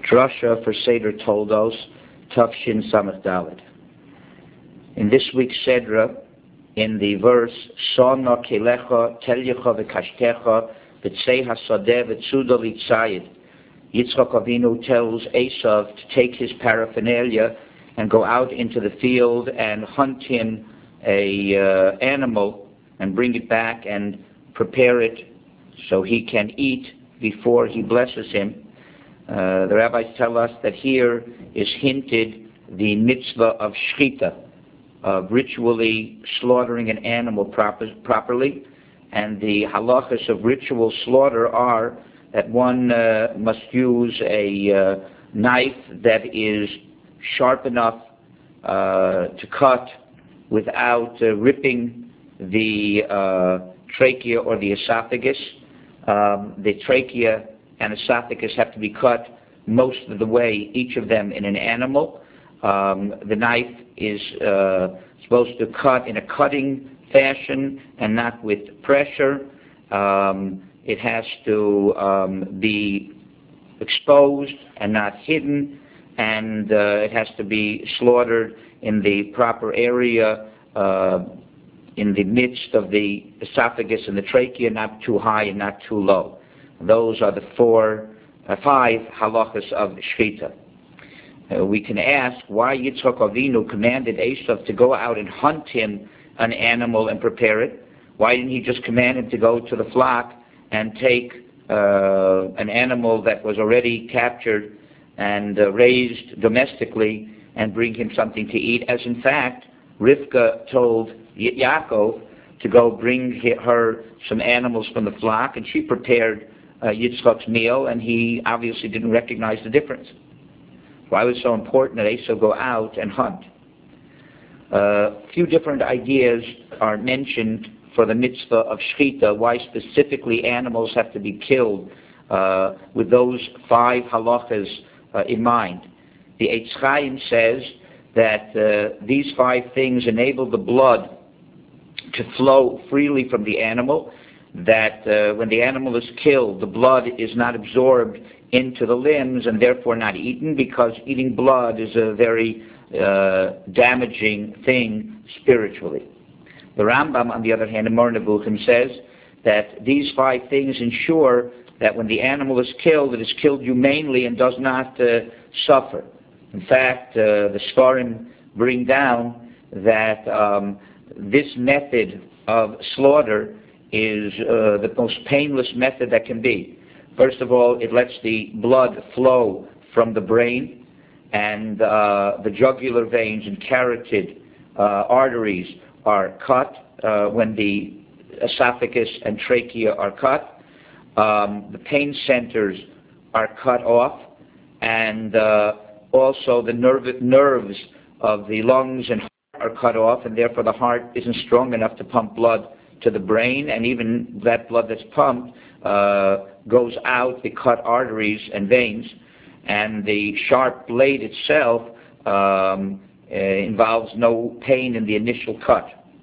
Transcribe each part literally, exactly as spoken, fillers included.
Drasha for Seder Toldos, Tafshin Samach Dalet. In this week's Sedra, in the verse, Sona Kelecha, Telyecha V'Kashtecha, V'Tzei HaSodeh V'Tzuda Litzayid, Yitzchak Avinu tells Esav to take his paraphernalia and go out into the field and hunt him a uh, animal and bring it back and prepare it so he can eat before he blesses him. Uh, the rabbis tell us that here is hinted the mitzvah of shchita, of ritually slaughtering an animal proper, properly, and the halachas of ritual slaughter are that one uh, must use a uh, knife that is sharp enough uh, to cut without uh, ripping the uh, trachea or the esophagus. Um, the trachea and esophagus have to be cut most of the way, each of them in an animal. Um, the knife is uh, supposed to cut in a cutting fashion and not with pressure. Um, it has to um, be exposed and not hidden, and uh, it has to be slaughtered in the proper area, uh, in the midst of the esophagus and the trachea, not too high and not too low. Those are the four, uh, five halachas of shchita. Uh, we can ask why Yitzchak Avinu commanded Esav to go out and hunt him an animal and prepare it. Why didn't he just command him to go to the flock and take uh, an animal that was already captured and uh, raised domestically and bring him something to eat, as in fact Rivka told y- Yaakov to go bring her some animals from the flock, and she prepared uh, Yitzchak's meal, and he obviously didn't recognize the difference. Why was it so important that Esau go out and hunt? A uh, few different ideas are mentioned for the mitzvah of shchita, why specifically animals have to be killed uh, with those five halachas uh, in mind. The Eitz Chaim says that uh, these five things enable the blood to flow freely from the animal, that uh, when the animal is killed, the blood is not absorbed into the limbs and therefore not eaten, because eating blood is a very uh, damaging thing spiritually. The Rambam, on the other hand, in Moreh Nevuchim says that these five things ensure that when the animal is killed, it is killed humanely and does not uh, suffer. In fact, uh, the Sfarim bring down that um, this method of slaughter is uh, the most painless method that can be. First of all, it lets the blood flow from the brain, and uh, the jugular veins and carotid uh, arteries are cut uh, when the esophagus and trachea are cut. Um, the pain centers are cut off, and uh, also the nerv- nerves of the lungs and heart are cut off, and therefore the heart isn't strong enough to pump blood to the brain, and even that blood that's pumped uh, goes out the cut arteries and veins, and the sharp blade itself um, uh, involves no pain in the initial cut.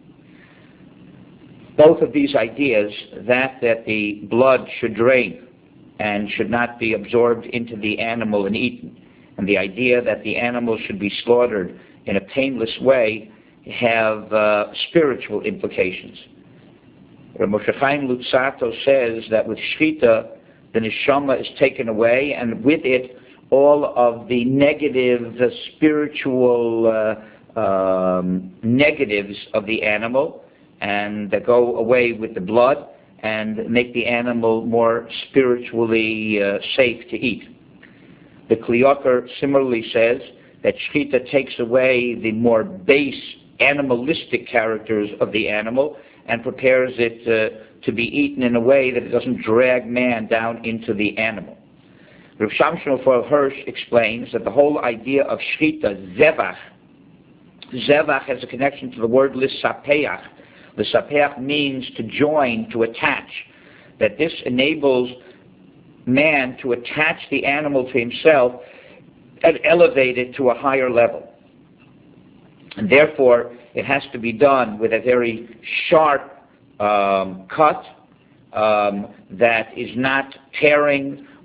Both of these ideas, that that the blood should drain and should not be absorbed into the animal and eaten, and the idea that the animal should be slaughtered in a painless way, have uh, spiritual implications. Rav Moshe Chaim Luzzatto says that with shchita, the neshama is taken away, and with it, all of the negative, the spiritual uh, um, negatives of the animal, and that go away with the blood and make the animal more spiritually uh, safe to eat. The Kli Yakar similarly says that shchita takes away the more base animalistic characters of the animal and prepares it uh, to be eaten in a way that it doesn't drag man down into the animal. Rav Shamshon Raphael Hirsch explains that the whole idea of shchita, zevach, zevach has a connection to the word lisapeach. Lisapeach means to join, to attach, that this enables man to attach the animal to himself and elevate it to a higher level. And therefore, it has to be done with a very sharp um, cut um, that is not tearing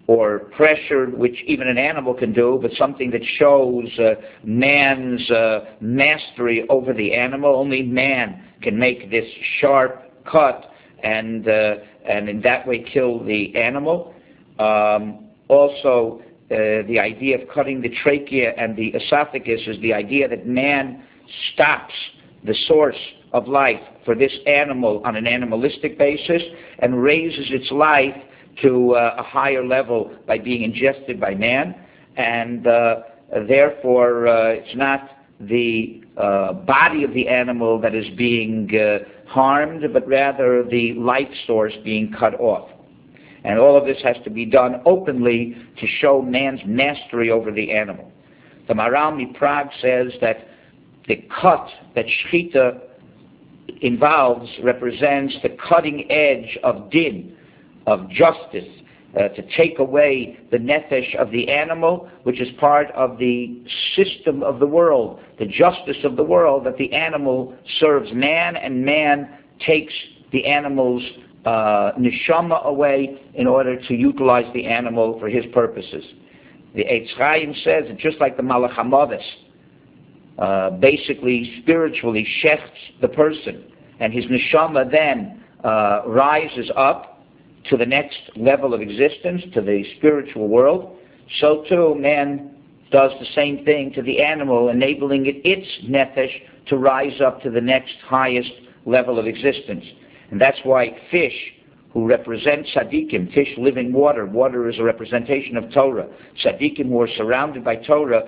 or pressure, which even an animal can do, but something that shows uh, man's uh, mastery over the animal. Only man can make this sharp cut and uh, and in that way kill the animal. Um, also, uh, the idea of cutting the trachea and the esophagus is the idea that man stops the source of life for this animal on an animalistic basis and raises its life to uh, a higher level by being ingested by man. And uh, therefore, uh, it's not the uh, body of the animal that is being uh, harmed, but rather the life source being cut off. And all of this has to be done openly to show man's mastery over the animal. The Maharal MiPrague says that the cut that Shechita involves represents the cutting edge of din, of justice, uh, to take away the nefesh of the animal, which is part of the system of the world, the justice of the world, that the animal serves man and man takes the animal's uh, neshama away in order to utilize the animal for his purposes. The Eitz Chaim says that just like the Malach HaMavis uh, basically spiritually shechts the person, and his neshama then uh, rises up to the next level of existence, to the spiritual world, so too man does the same thing to the animal, enabling it its nefesh to rise up to the next highest level of existence. And that's why fish, who represent tzaddikim, fish live in water. Water is a representation of Torah. Tzaddikim who are surrounded by Torah.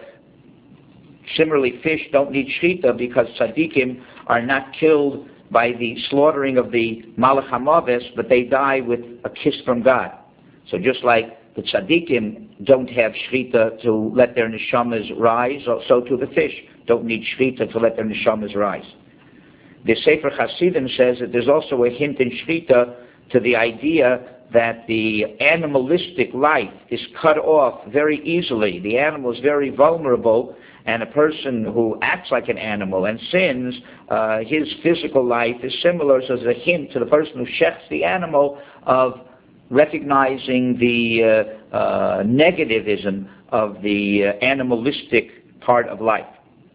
Similarly, fish don't need shechita because tzaddikim are not killed by the slaughtering of the Malach HaMavis, but they die with a kiss from God. So just like the tzaddikim don't have shechita to let their neshamas rise, so too the fish don't need shechita to let their neshamas rise. The Sefer Hasidim says that there's also a hint in shechita to the idea that the animalistic life is cut off very easily. The animal is very vulnerable, and a person who acts like an animal and sins, uh, his physical life is similar. So there's a hint to the person who shechts the animal of recognizing the uh, uh, negativism of the uh, animalistic part of life.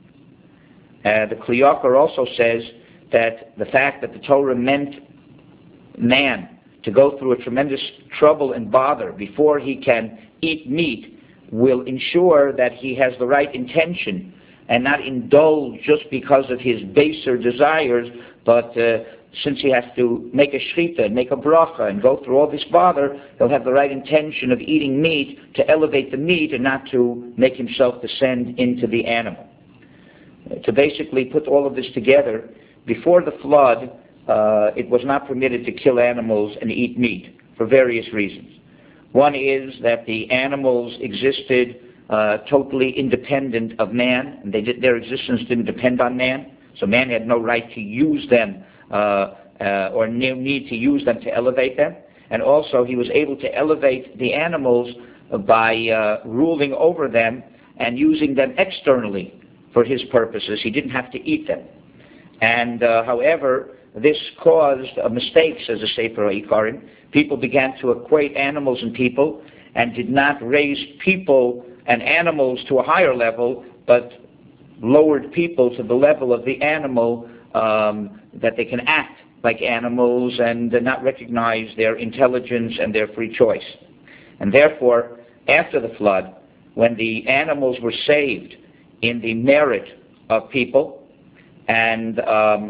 Uh, the Kli Yakar also says that the fact that the Torah meant man to go through a tremendous trouble and bother before he can eat meat will ensure that he has the right intention and not indulge just because of his baser desires, but uh, since he has to make a shechita and make a bracha and go through all this bother, he'll have the right intention of eating meat to elevate the meat and not to make himself descend into the animal. Uh, to basically put all of this together, before the flood, uh, it was not permitted to kill animals and eat meat for various reasons. One is that the animals existed uh, totally independent of man, and they did, their existence didn't depend on man, so man had no right to use them uh, uh, or no need to use them to elevate them. And also he was able to elevate the animals by uh, ruling over them and using them externally for his purposes. He didn't have to eat them. And uh, however, this caused uh, mistakes, as a Sefer Ikarim. People began to equate animals and people and did not raise people and animals to a higher level, but lowered people to the level of the animal, um, that they can act like animals and uh, not recognize their intelligence and their free choice. And therefore, after the flood, when the animals were saved in the merit of people, and um,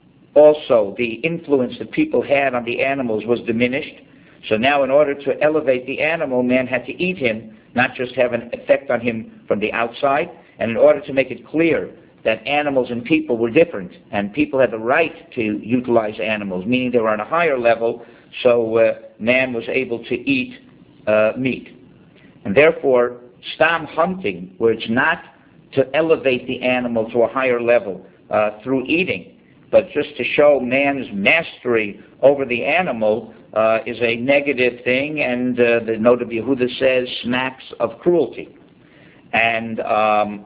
also the influence that people had on the animals was diminished. So now in order to elevate the animal, man had to eat him, not just have an effect on him from the outside. And in order to make it clear that animals and people were different, and people had the right to utilize animals, meaning they were on a higher level, so uh, man was able to eat uh, meat. And therefore, stam hunting, where it's not to elevate the animal to a higher level uh, through eating, but just to show man's mastery over the animal, uh, is a negative thing, and uh, the Noda B'Yehuda says smacks of cruelty. And um,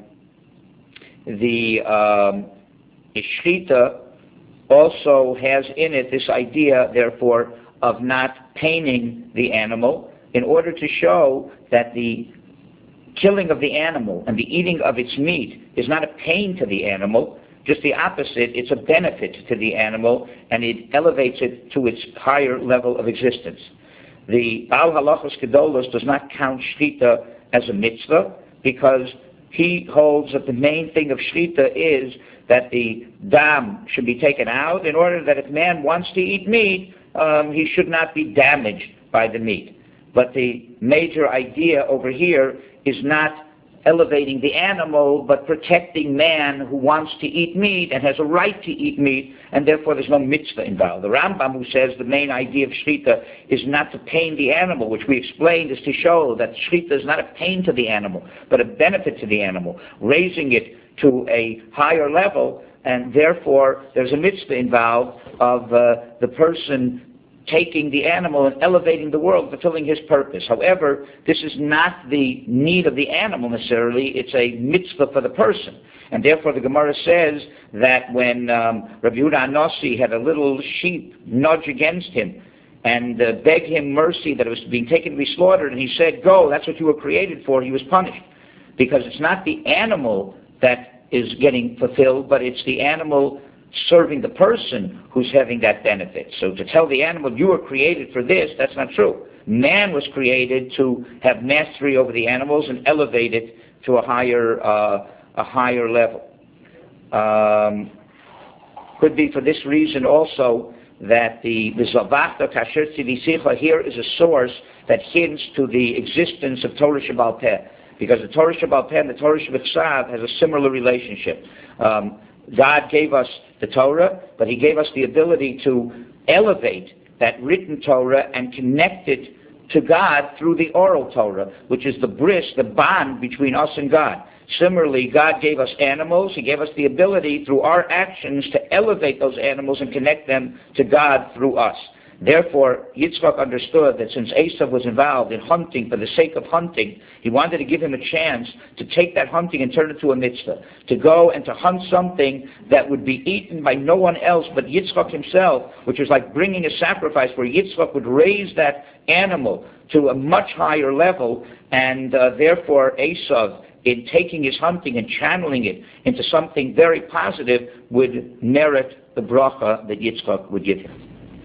the um, Shechita also has in it this idea, therefore, of not paining the animal. in order to show that the killing of the animal and the eating of its meat is not a pain to the animal, just the opposite, it's a benefit to the animal, and it elevates it to its higher level of existence. The Baal Halachos Gedolos does not count Shechita as a mitzvah, because he holds that the main thing of Shechita is that the dam should be taken out in order that if man wants to eat meat, um, he should not be damaged by the meat. But the major idea over here is not elevating the animal, but protecting man who wants to eat meat and has a right to eat meat, and therefore there's no mitzvah involved. The Rambam, who says the main idea of Shechita is not to pain the animal, which we explained is to show that Shechita is not a pain to the animal, but a benefit to the animal, raising it to a higher level, and therefore there's a mitzvah involved of uh, the person taking the animal and elevating the world, fulfilling his purpose. However, this is not the need of the animal necessarily, it's a mitzvah for the person. And therefore the Gemara says that when um, Rabbi Yehuda Anossi had a little sheep nudge against him and uh, beg him mercy that it was being taken to be slaughtered, and he said, go, that's what you were created for, he was punished. Because it's not the animal that is getting fulfilled, but it's the animal serving the person who's having that benefit. So to tell the animal, you were created for this, that's not true. Man was created to have mastery over the animals and elevate it to a higher uh, a higher level. Um, could be for this reason also that the Zavachta Kasher Tzivisicha here is a source that hints to the existence of Torah Shebaal Peh, because the Torah Shebaal Peh and the Torah Shebiksav has a similar relationship. Um, God gave us the Torah, but he gave us the ability to elevate that written Torah and connect it to God through the oral Torah, which is the bris, the bond between us and God. Similarly, God gave us animals. He gave us the ability through our actions to elevate those animals and connect them to God through us. Therefore, Yitzchak understood that since Esav was involved in hunting for the sake of hunting, he wanted to give him a chance to take that hunting and turn it to a mitzvah, to go and to hunt something that would be eaten by no one else but Yitzchak himself, which was like bringing a sacrifice where Yitzchak would raise that animal to a much higher level, and uh, therefore Esav, in taking his hunting and channeling it into something very positive, would merit the bracha that Yitzchak would give him.